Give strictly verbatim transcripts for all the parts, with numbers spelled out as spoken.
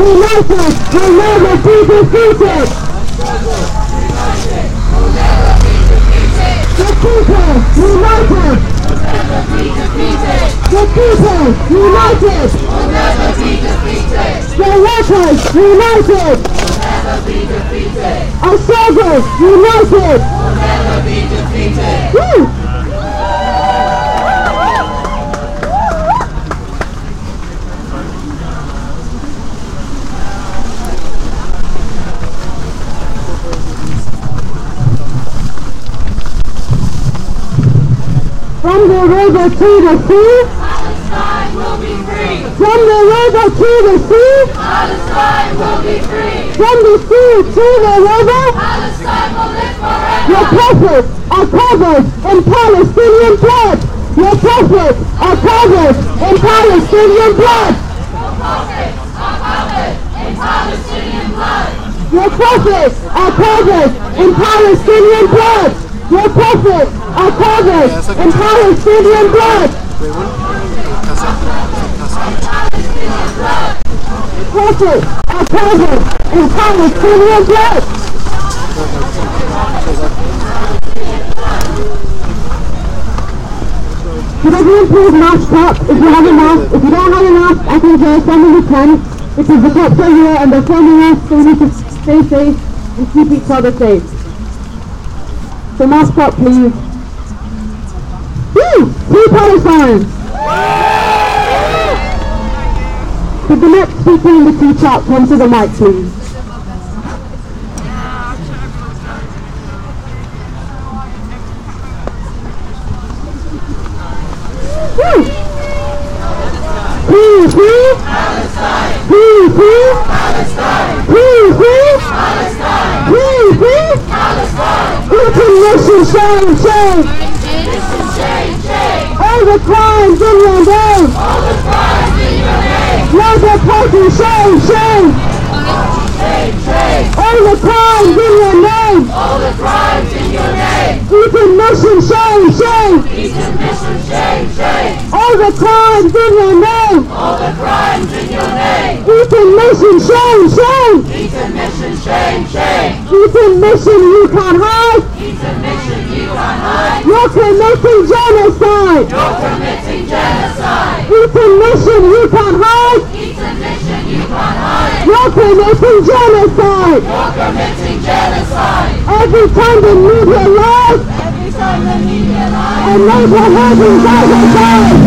united will never be defeated. The people united will never be defeated. The people united will never be defeated. The workers united will never be defeated. Our soldiers united will never be defeated. Woo! From the river to the sea, Palestine will be free. From the river to the sea, Palestine will be free. From the sea to the river, Palestine will live forever. your prophets are covered in Palestinian blood. Your prophets are covered in Palestinian blood. Your prophets are covered in Palestinian blood. Your prophets are covered in Palestinian blood. Your prophets are covered in Palestinian blood. Prophets are covered in Palestinian blood. Could everyone please mask up if you have a mask? If you don't have a mask, I think there are some who can, because the cops are here and they're filming us, so we need to stay safe and keep each other safe. So mask up, please. Woo! Free Palestine! Could the next speaker in the teacher come to the mic, please? Woo! Free, free! Palestine! Free, free! Palestine! Free, free! Palestine! Free, free! Palestine! International shame, shame! Listen, shame, shame! All the crimes in your name! All the crimes in your name! Labour Party, shame, shame! Shame, shame! All the crimes in your name! All the crimes in your name! Eton Mission, shame, shame! Eton Mission, shame, shame! All the crimes in your name! All the crimes in your name! Eton Mission, shame, shame! Eton Mission, shame, shame! Eton Mission, you can't hide! Eton Mission, you can't hide! You're committing genocide! You're committing genocide! Eton Mission, you can't hide! Eton Mission, you can't hide! You're committing genocide! You're committing genocide! Every time the media lies, Every time the media lies, a neighborhood in Gaza dies!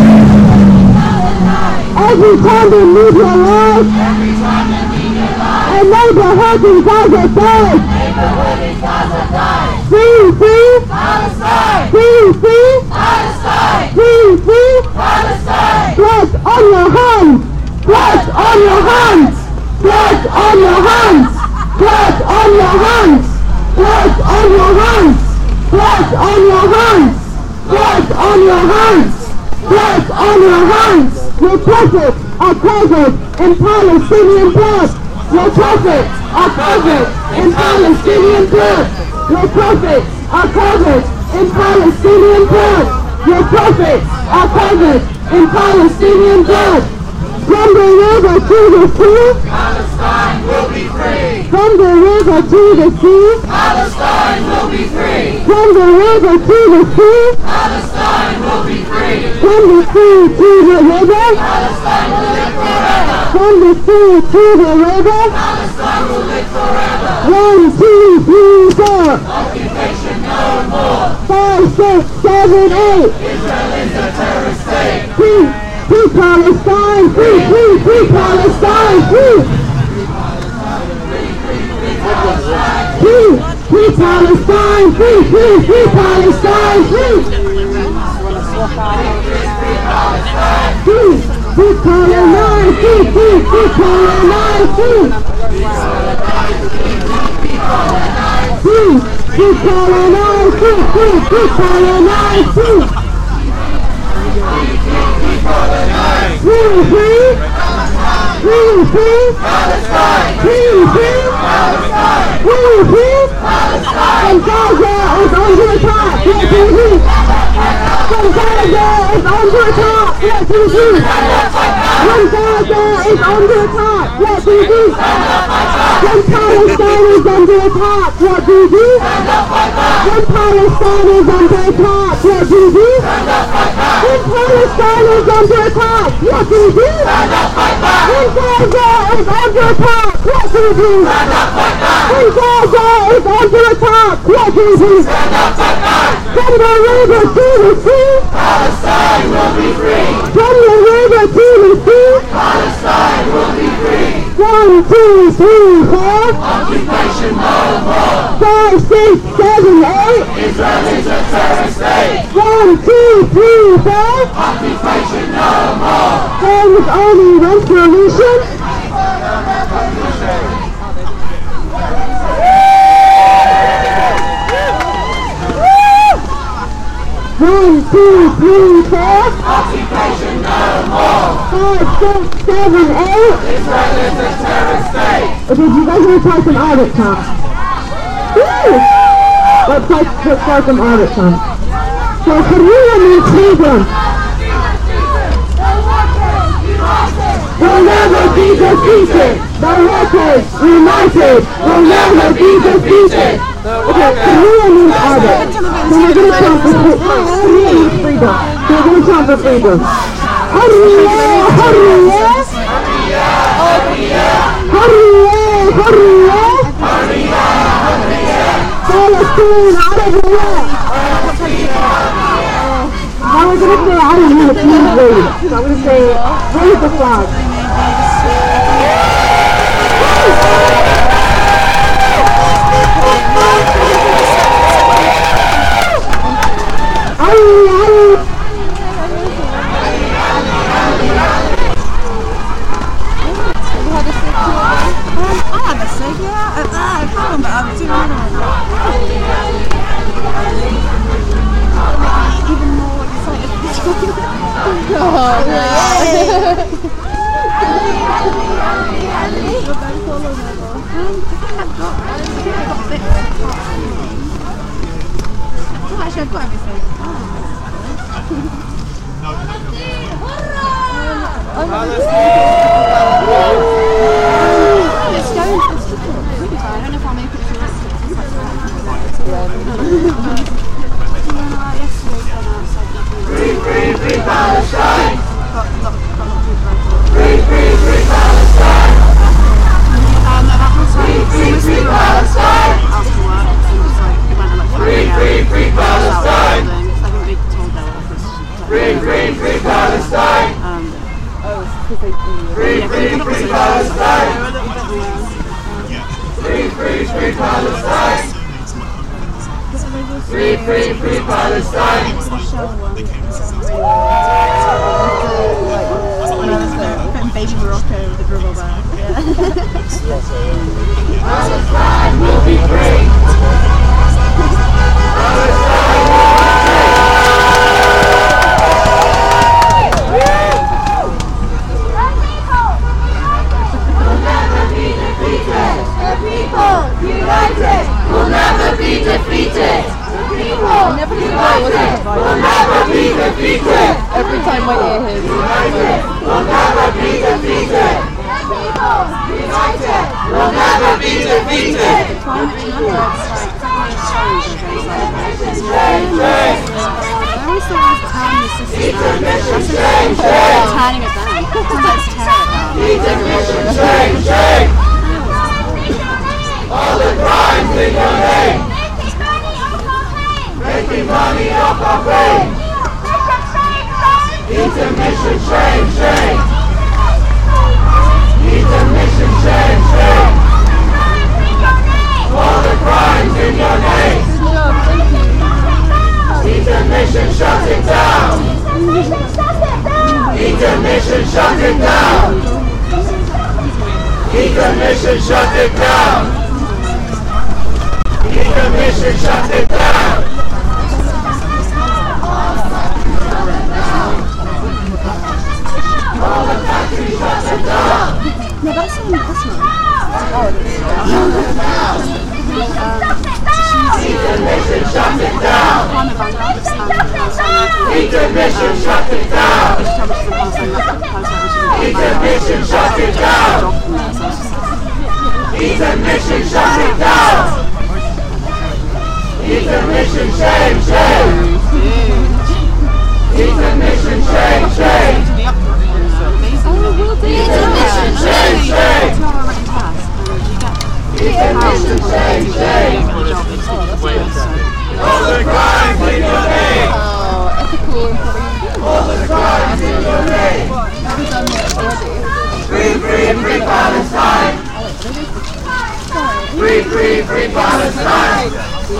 Every time the media lies, every time the media lies, a neighborhood in Gaza dies! neighborhood in Gaza dies! Free, free! Palestine! Free, free! Palestine! Free, free! Palestine! Blood on your hands! Blood on your hands! Blood on your hands! Blood on your hands! Blood on your hands! Blood on your hands! Blood on your hands! Blood on your hands! Your prophets are covered in Palestinian blood! Your prophets are covered in Palestinian blood! Your prophets are covered in Palestinian blood! Your prophets are covered in Palestinian blood! From the river to the sea, Palestine will be free! from the river to the sea, Palestine will be free! from the river to the sea, Palestine will be free! from the sea to the river, Palestine will live forever! from the sea to the river, Palestine will live forever! one, two, three, four, Occupation no more! five, six, seven, eight, Israel is a terrorist state! free, free Palestine, free, free, free Palestine, free, free, free Palestine, free, free, free Palestine, free, free, free colonize, free, free, free colonize, free, free, free colonize, free, free, free colonize, free, free, free, free, free, Palestine! free, free, Palestine! free, free, Palestine! and Gaza is under attack, let me leave. From Gaza is under attack, let me leave. When Gaza is under attack, what do you do? When Palestine is under attack, what do you do? When Palestine is under attack, what do you do? When Palestine is under attack, what do you do? When Gaza is under attack, what do you do? When Gaza is under attack, what do you do? From the river to the sea, Palestine will be free. from the river to the sea, Palestine will be free. one, two, three, four, Occupation no more. five, six, seven, eight, Israel is a terrorist state. one, two, three, four, Occupation no more. there is only one solution. One, two, three, four, Occupation no more. five, six, seven, eight. Israel is a terrorist state. Okay, do you guys want to try some Arabic songs? Woo! Let's try, let's try some Arabic songs. So, Korea means freedom. We'll never be defeated. The workers united will never be defeated. Okay, Korea means Arabic. So we're going to chant for freedom. Korea means freedom. So we're going to chant for freedom. Hurriya, hurriya. Hurriya, hurriya. Palestine, Arabia. Now we're going to say Arabia, please raise. So I'm going to say, raise the flag. Ali, Ali. I have a sig, yeah. I, I can't remember. I'm too even more excited. Oh, yeah. Actually, I've got everything. Let's go. I don't know if I'll make it to Free, free, free Palestine. Free, free, free Palestine. Free, free, free Palestine. Free, free, free Palestine. Free, free, free Palestine. Free, free, free Palestine. Free, free, free Palestine. Free, free, free Palestine. Baby Morocco with the dribble bag. Palestine will be free. United will never be defeated. The people united will never be defeated. Every time my ear hits. United will never be defeated. The people united will never be defeated. Change, change. I always thought it was turning the system Intermission, down. change, change. Turning it down. Let's tear it down. Intermission, change, change. All the crimes in your name. Making money off our pain. Intermission, shame, shame. Intermission, shame, shame. All the crimes in your name. Intermission, shut it down. Intermission, shut it down. Intermission, shut it down. Intermission, shut it down. All the factories, shut it down. No, that's not. That's not. Oh, mission, shut it down! Intermission, shut it down! Intermission, shut it down! Intermission, shut it down! Intermission, shame, shame! Intermission, shame, shame! Intermission, shame, shame! Intermission, shame, shame! All the crimes in your name! All the crimes in your name! Free, free, free Palestine! Free, free, free Palestine!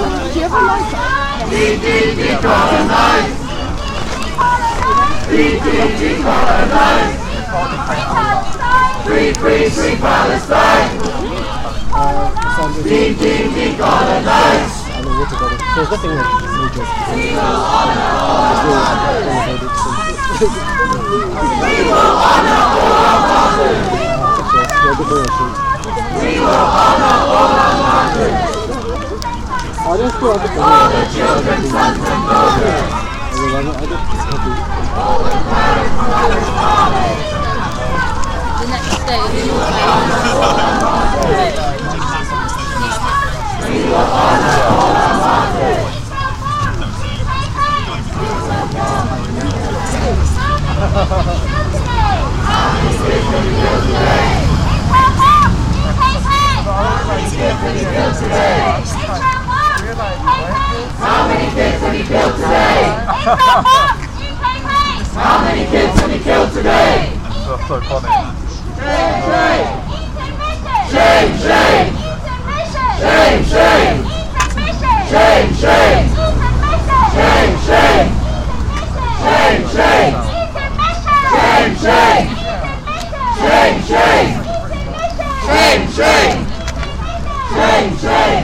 De, de, decolonize! De, de, decolonize! Free, free, free Palestine! De, de, decolonize! There's nothing like We will honor all our martyrs! We will honor all our martyrs! We will honor all our martyrs! All the children, sons and daughters! All the parents, mothers, fathers! The next day, We will honor all our martyrs! We will honor all our martyrs! How many kids can we kill today? How many kids can we kill today? How many kids can we kill today? That's so funny. Shame, shame! Shame, shame! Shame, shame! Shame, shame! Shame, shame! Shame, shame! Shame, shame! Shame, shame! Shame, shame!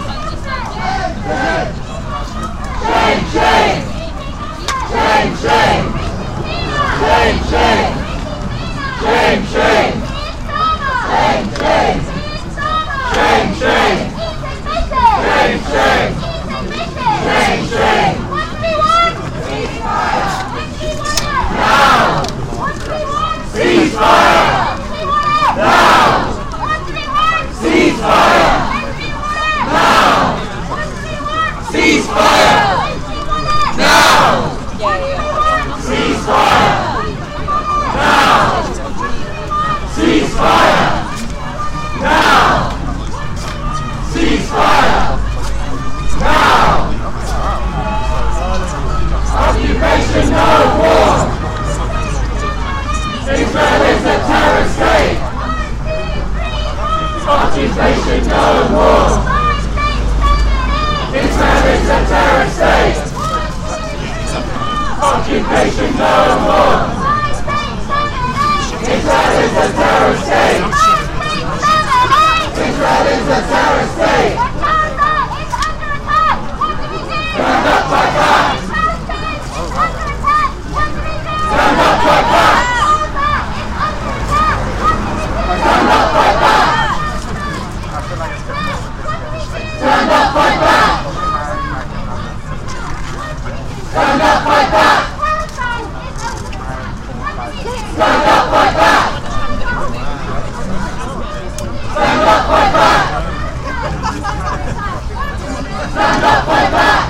Shame, shame! Shame, shame! Shame, shame! Shame, shame! Shame, shame! Shame, shame! Shame, shame! Shame, shame! Now! Ceasefire! Now! Ceasefire! Now! Ceasefire! Now! Ceasefire! Now! Ceasefire! Now! Ceasefire! Now! Occupation no war! Israel is a terror state! Occupation no more! Israel is a terror state! Occupation no more! Israel is a terror state! Israel is a terror state! Stand up, fight back! Stand up, fight back! Stand up, fight back! Stand up, fight back! Stand up, fight back! Stand up, fight back! Stand up, fight back! Stand up, fight back!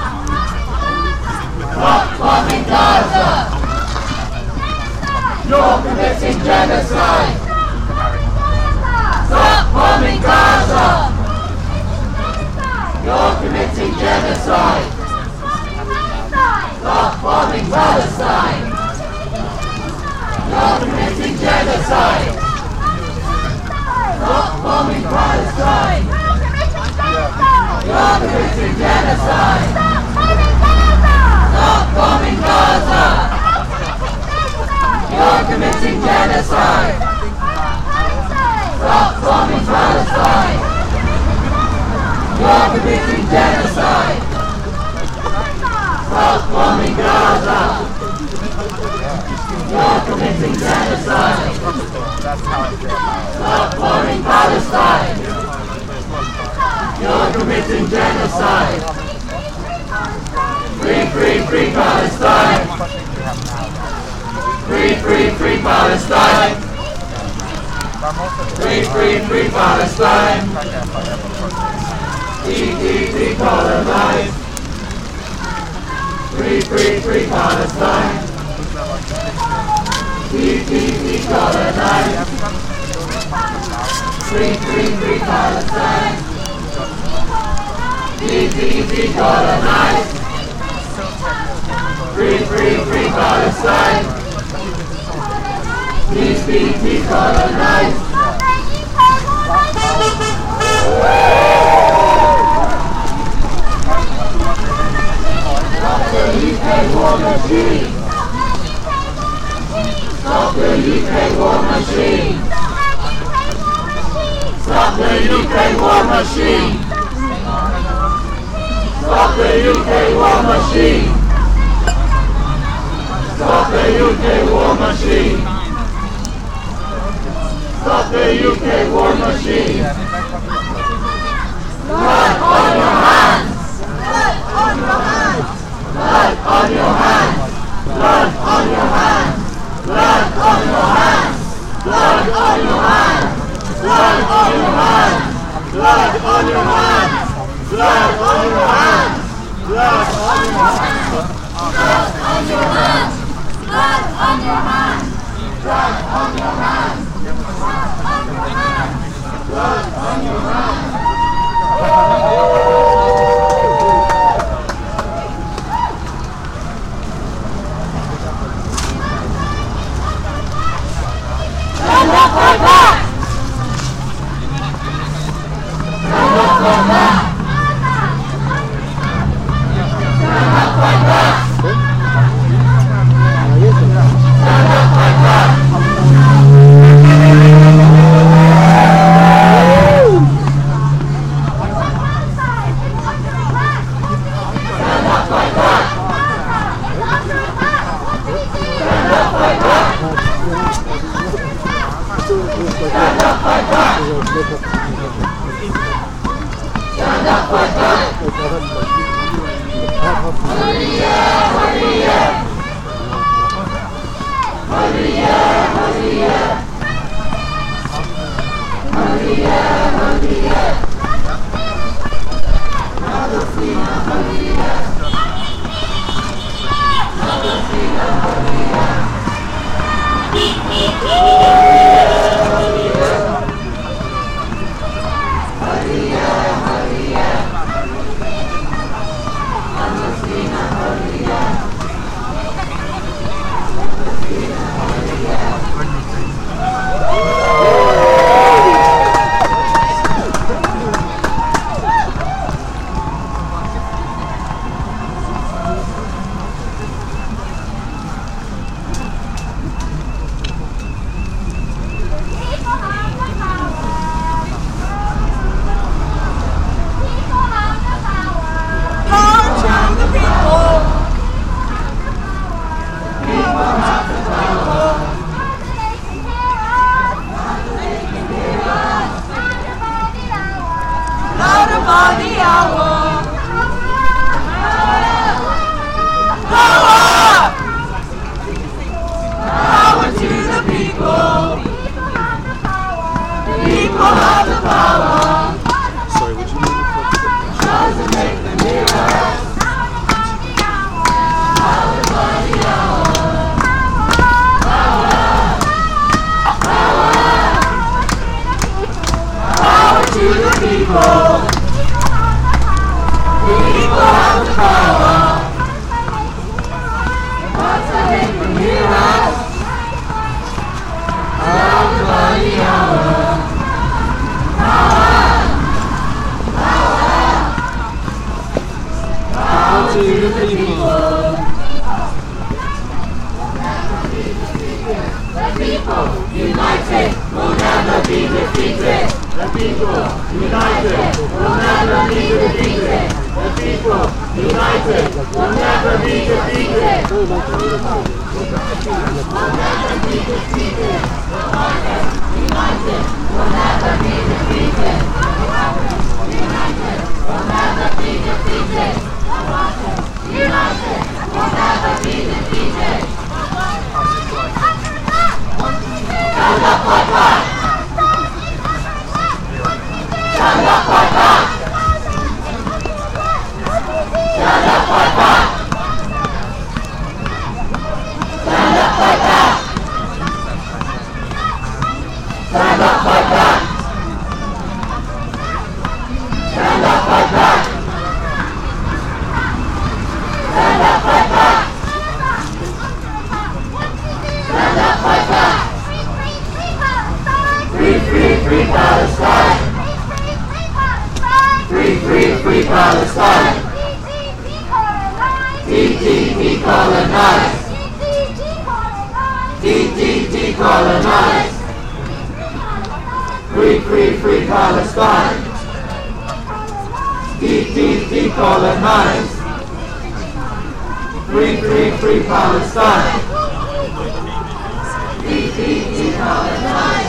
Stop bombing Gaza! You're committing genocide! Stop bombing Gaza! You're committing genocide! Stop bombing Palestine! You're committing genocide! Stop bombing Palestine! You're committing genocide! Stop bombing Gaza! You're committing genocide! Stop bombing Palestine! You're committing genocide! Stop bombing Gaza! You're committing genocide! Stop bombing Palestine! You're preventing genocide. Free, free, free Palestine. Free, free, free Palestine. Free, free, free Palestine. De, de, decolonize. Free, free, free Palestine. De, de, decolonize. Free, free, free Palestine. De, de, decolonize. Free, free, free Palestine. Peace be decolonized. Stop the U K war machine. Stop the U K war machine. Stop the U K war machine. Stop the U K war machine. Stop the U K war machine. Stop the U K war machine. Blood on your hands. Blood on your hands. Blood on your hands. Blood on your hands. Blood on your hands. Blood on your hands. Blood on your hands. Blood on your hands. Blood on your hands. Blood on your hands. Blood on your hands. Blood on your hands. Blood on your hands. Blood on your hands. Stand up for that! Stand up for that! Stand up for that! Stand up for that! Stand up like that! Stand up like that! Hurriya, hurriya! Hurriya, hurriya! Hurriya, hurriya! Palestina, hurriya! Palestina, hurriya! United will never be defeated. Palestine. D D decolonize. D D decolonize. Free, free, free Palestine. D D decolonize. Free, free, free Palestine. D D decolonize.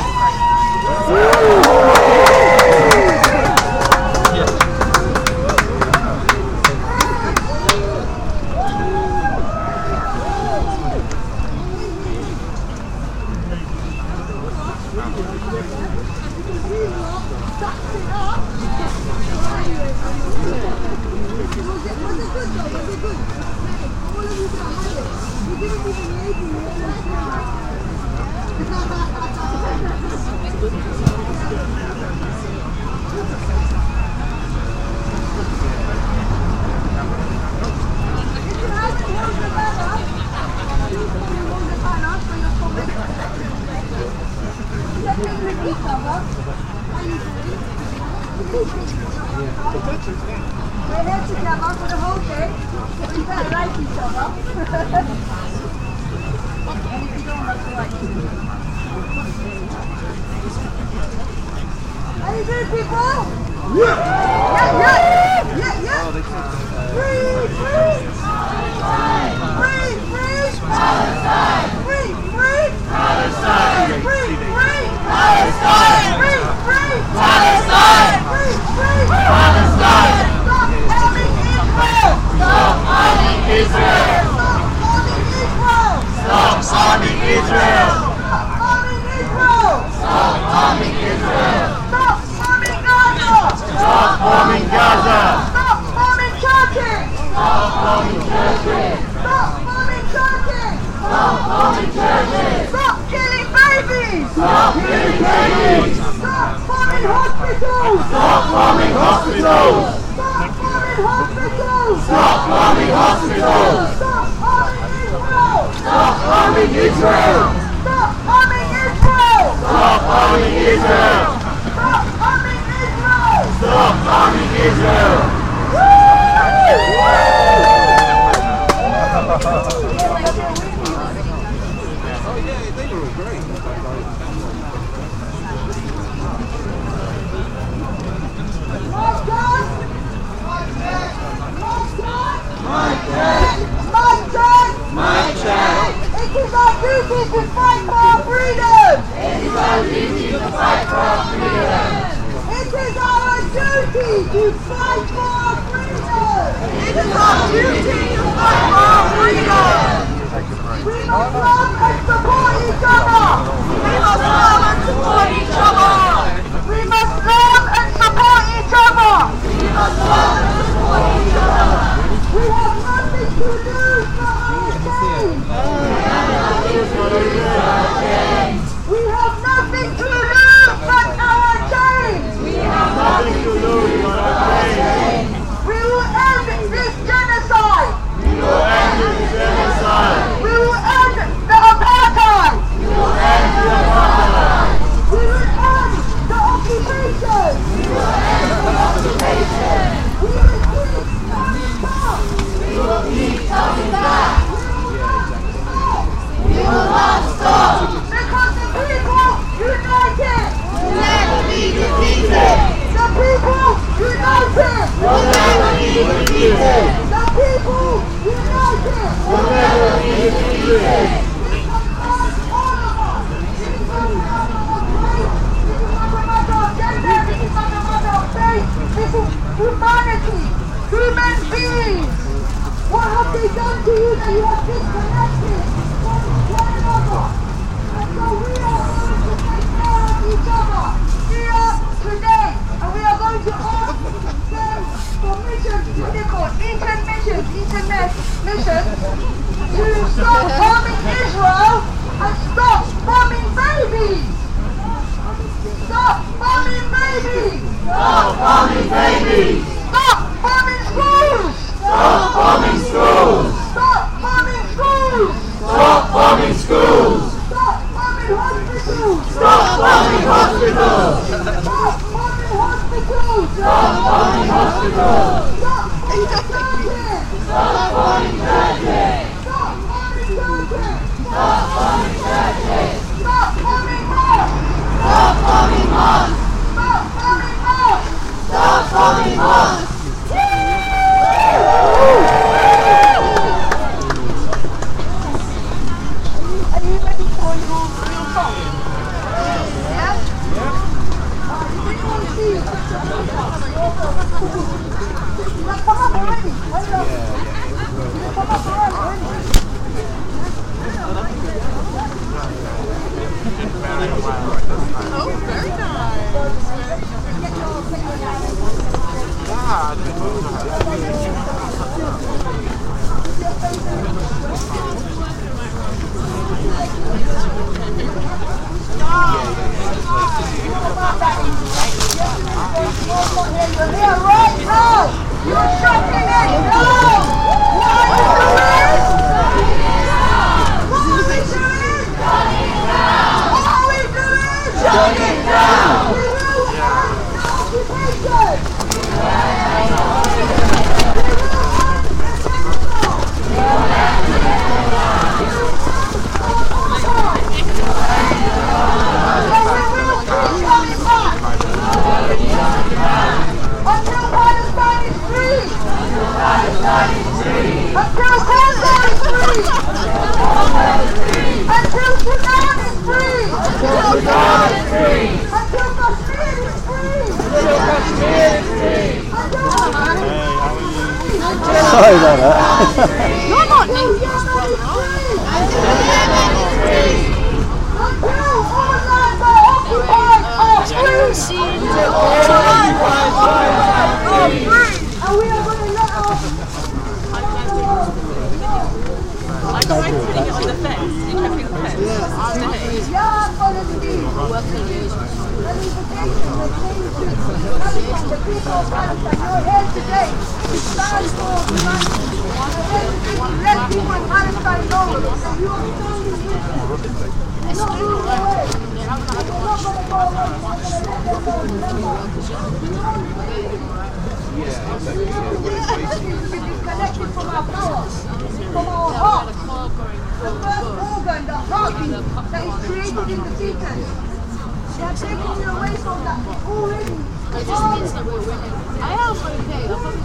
We're here together for the whole day, so we better like each other. And if you don't like to like each other. How you doing, people? Yeah! Yeah, yeah! Yeah, yeah! Free, free! Free, free! Palestine! Free, free! Palestine! Free, free! Palestine! Free, free! Palestine! Free, free! Palestine! Stop bombing Israel! Stop bombing Israel! Stop bombing Israel! Stop bombing Israel! Stop bombing Israel! Stop bombing Gaza! Stop bombing Gaza! Stop bombing Turkey! Stop bombing Turkey! Stop bombing Turkey! Stop bombing Turkey! Stop killing babies! Stop killing babies! Stop bombing hospitals! Stop bombing hospitals! Stop bombing hospitals! Stop bombing hospitals! Stop bombing Israel! Stop bombing Israel! Stop bombing Israel! Stop bombing Israel! Stop bombing Israel! Stop bombing Israel! It is our duty to fight for our freedom! It is our duty to fight for our freedom! It is our duty to fight for our freedom! It is our duty to fight for our freedom! We must love and support each other! We must love and support each other! We must love and support each other! We must love and support each other! We have nothing to lose but our chains! We have nothing to lose but our chains! We have nothing to lose but our chains! We will end this genocide! We will end this genocide! We will end the apartheid! We will end the apartheid! We will end the occupation! We will end the occupation! We will keep coming back! We will keep coming back! We will not stop! Because the people united will never be defeated! The people united will never be defeated! The people united will never be defeated! We can fight all of us! This is not a matter of race! This is not a matter of gender! This is not a matter of faith! This is humanity! Human beings! What have they done to you that you have disconnected from one another? And so we are going to take care of each other here today. And we are going to ask them for missions, critical, Eton missions, Eton missions, to stop bombing Israel and stop bombing babies. Stop bombing babies. Stop bombing babies. Stop bombing schools. Stop bombing schools! Stop bombing schools! Stop bombing schools! Stop bombing hospitals! Stop bombing hospitals! Stop bombing hospitals! Stop bombing hospitals! Come up already. Hello. Come up already. Oh, very You're right now. You're shocking it. No. What are we doing? What are we doing? What are we doing? Shutting down. We will have the occupation. Until Palestine is free! Until Gaza is free! Until Sudan is free! Until Kashmir is free! Until Kashmir is free! Sorry about that. You're not Yemen is free! Until all lands are occupied are free! Until all lands are occupied are free! And we are going to let our... I tried putting it on the fence. Did you have the fence? Yeah, Palestine! The people of Palestine, you're here today to stand for humanity. You're here today to let people in Palestine know that you are standing with them. You're not moving away. You're not going to go away. You're going to let them know. We've been disconnected from our power, from our heart. The first organ, the heartbeat that is created in the fetus. They are taking it away from that already. It just means that we're winning. I am okay. I'm Taking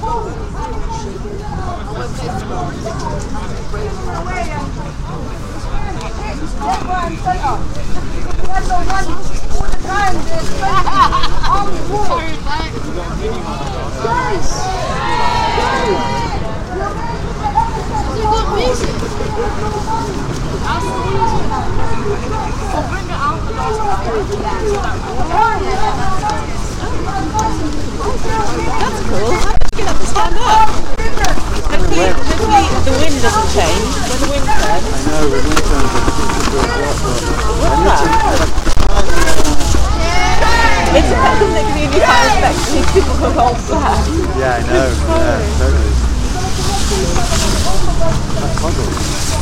it away and hit left, right and centre. We had no money. All the time they're spending army war. Guys! Guys! You're making the episode. You got music. I'll bring it out the last That's cool. How did you get up to stand up? Hopefully, hopefully the wind doesn't change. When the wind turns. I know, the wind turns. What's that? It's a fact that community high respect. These people go all flat. Yeah, I know. Yeah, totally. That's puzzle.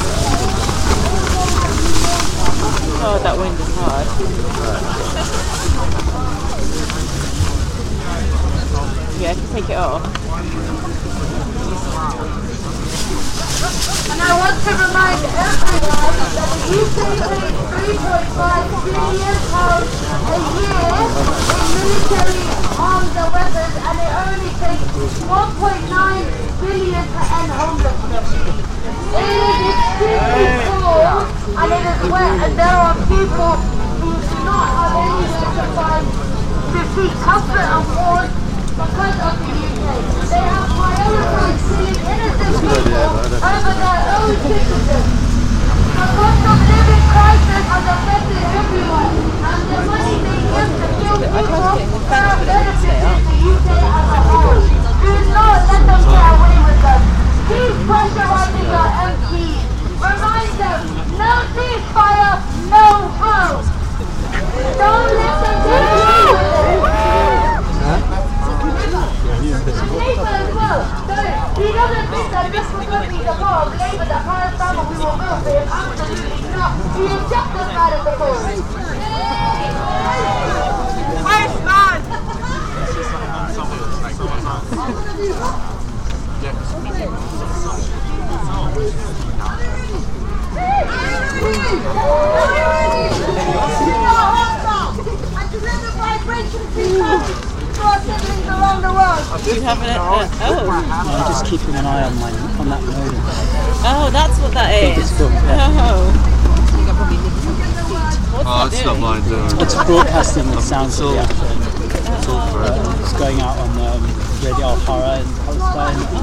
Oh, that wind is hard. Yeah, I can take it off. And I want to remind everyone that the U K pays three point five billion pounds a year in military arms and weapons, and it only takes one point nine billion to end homelessness. It is extremely cold and it is wet, and there are people who do not have anywhere to find to seek comfort and warmth because of the U K. They have prioritized killing innocent people over their own citizens. The cost of living crisis has affected everyone, and the money they give to kill people are benefiting the U K as a whole. Do not let them get away with them. Keep pressurizing your M Ps. Remind them, no ceasefire, no vote. Don't let them get away with it. Labour as well. So he doesn't think that just because he's a part of Labour that Palestine we will vote for him. Absolutely not. He is just the side of the vote. Nice man! And to let the vibrations be known to our siblings around the world. Do you have an, uh, oh. I'm just keeping an eye on my on that modem. Oh, that's what that is. It's cool, yeah. Oh. What's Oh, that it's doing? not mine doing. It's broadcasting the sounds of the action. It's all for it. going out on um, Radio O'Hara in Palestine. Oh,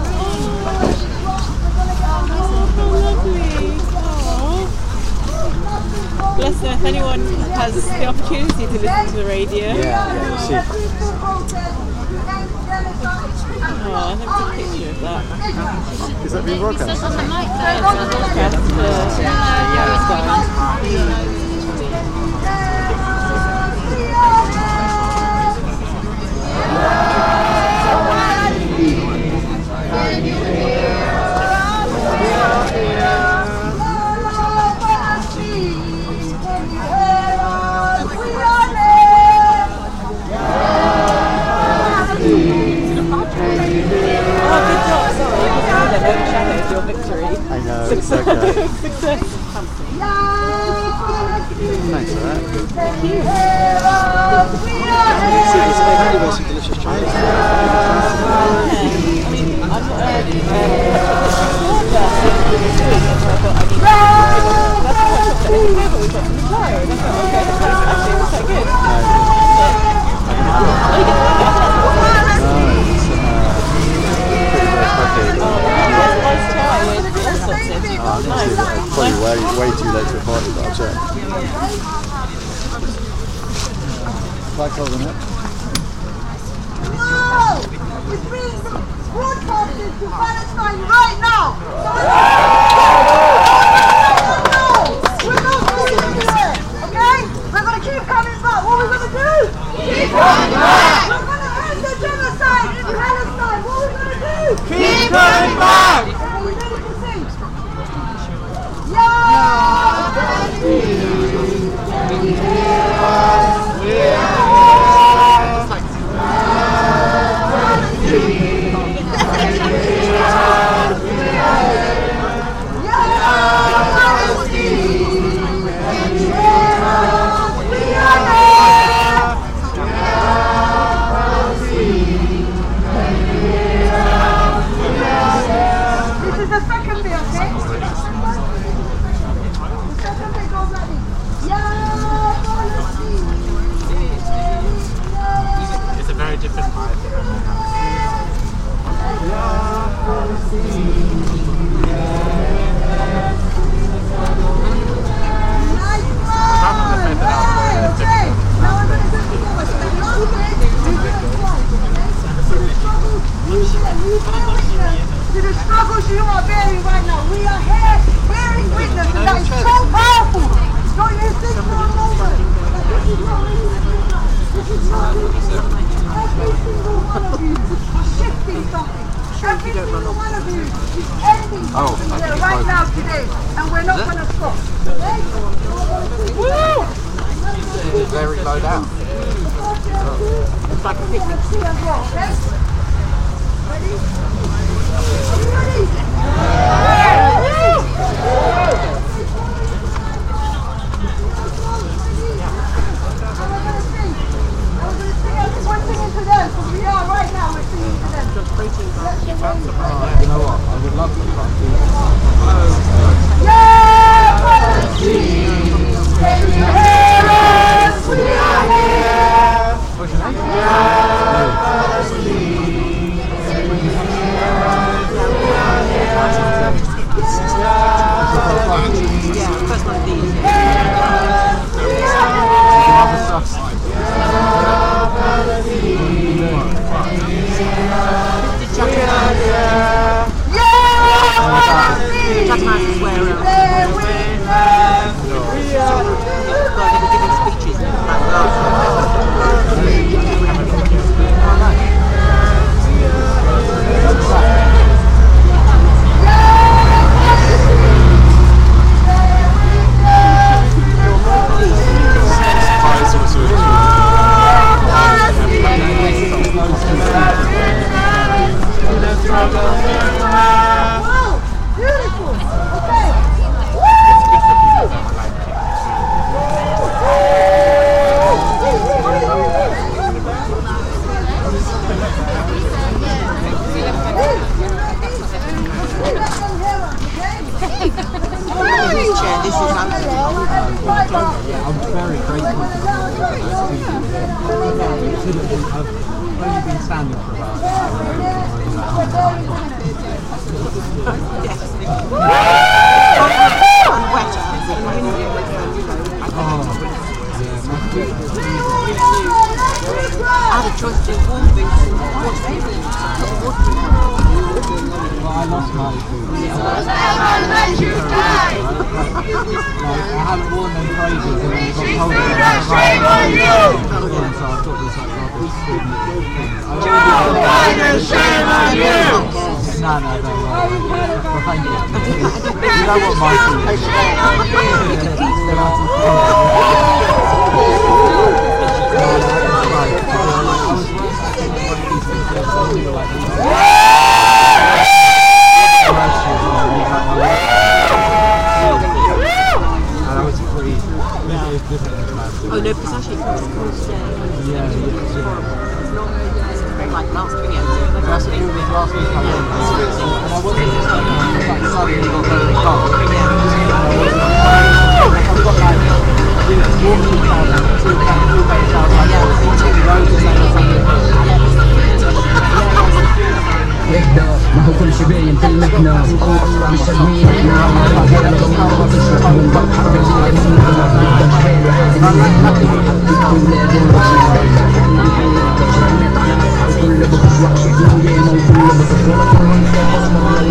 how lovely. Oh. Bless them, if anyone has the opportunity to listen to the radio. Yeah, yeah, you see. Oh, I'll have to take a picture of that. Is that being broadcast? Yes, it's broadcast for Palestine. Your victory. I know, it's Success. okay. Success. Thanks for that. They've got some delicious Chinese. I mean, I'm not uh, uh, Probably way, way too late for a party, but I'll check. Quite cold, isn't it? No! It's being broadcasted to Palestine right now! No! We're not leaving here! Okay? We're going to keep coming back. What are we going to do? Keep coming back! We're going to end the genocide in Palestine. What are we going to do? Keep coming back! Are we ready to sing? This is the second bit, okay? It's a very different vibe. To the struggles you are bearing right now, we are here bearing witness, and that is so powerful. Don't you think for a moment that this is not really this is not really every single one of you are shifting something. Every single one of you is ending something here right now today, and we're not going to stop. Okay? Woo! Very low down. It's like a picnic tea as well, okay? Ready? Are you ready? You know what? I would love to try. Yeah, Palestine! Can you hear us? We are here! What's your name? Yeah, Palestine! Can you hear us? We are here! Yeah, first one of these. I'm very grateful for the only been standing for about I had a choice to do warm boots and hot boots. Well, I lost my boots. Like, I haven't worn them for ages and then it got cold again. Shame on you! Yeah, so I thought it was like rubbish thing. Shame on you! No, no, don't worry. Well, thank you. You know what my food is? Oh no, because actually it's cool today. Yeah, It's not very like last video. that's what it was last week. I went. And I wasn't just like, like suddenly got very cold. I've got like, you know, walking down two days out, like, two roads or something. يهدى ما هو كل شي باين في المكنة مش تدمين احنا ما فيها لغة تشرح من بحر بالليل من قدام حيل وعادي ولاد وكل بخش وحش دنيا وكل بخش ولكن من كان اسمه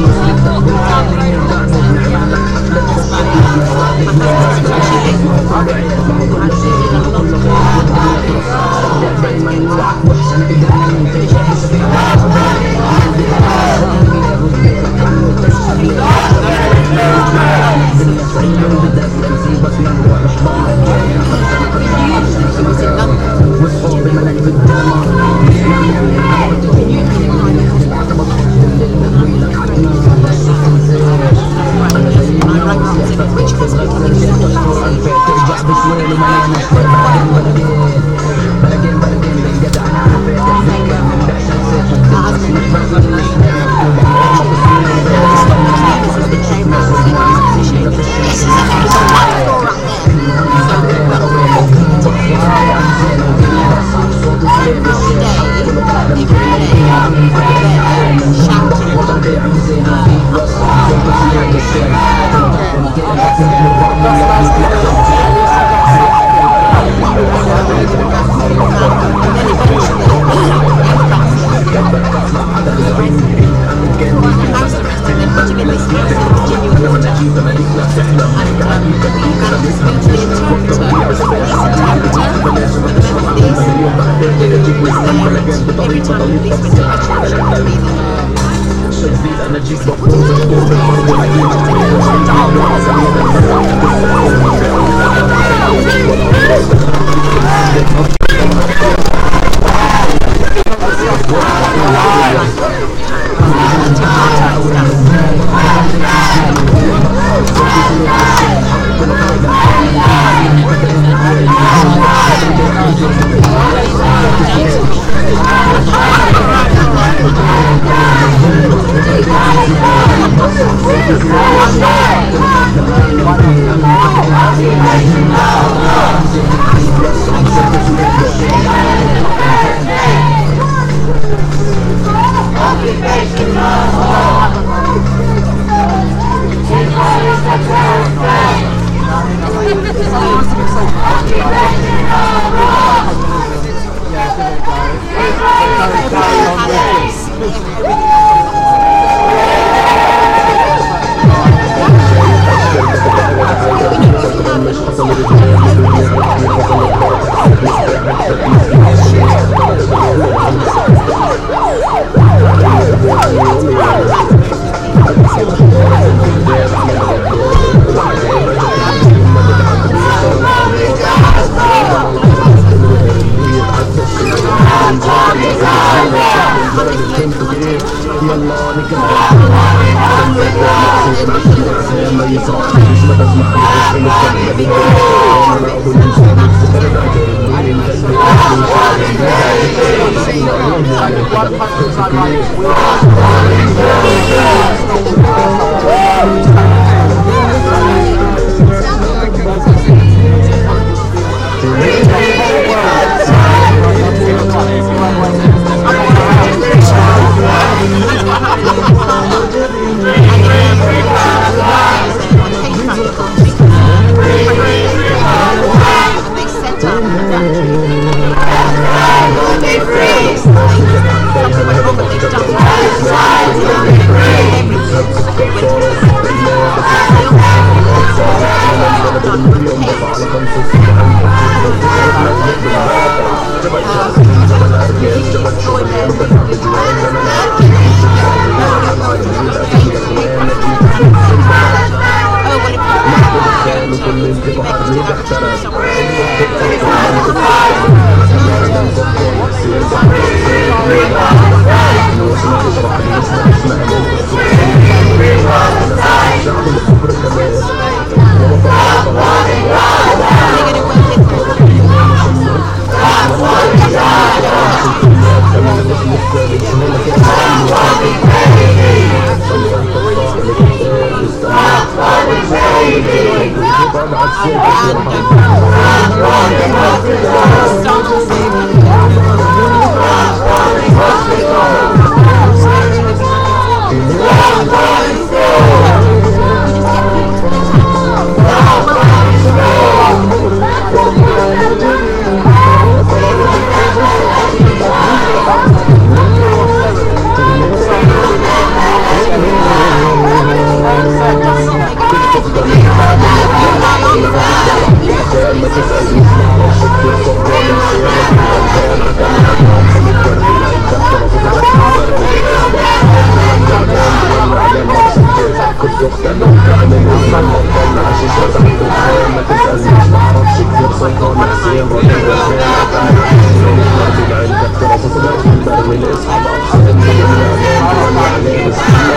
Thank you. playlist.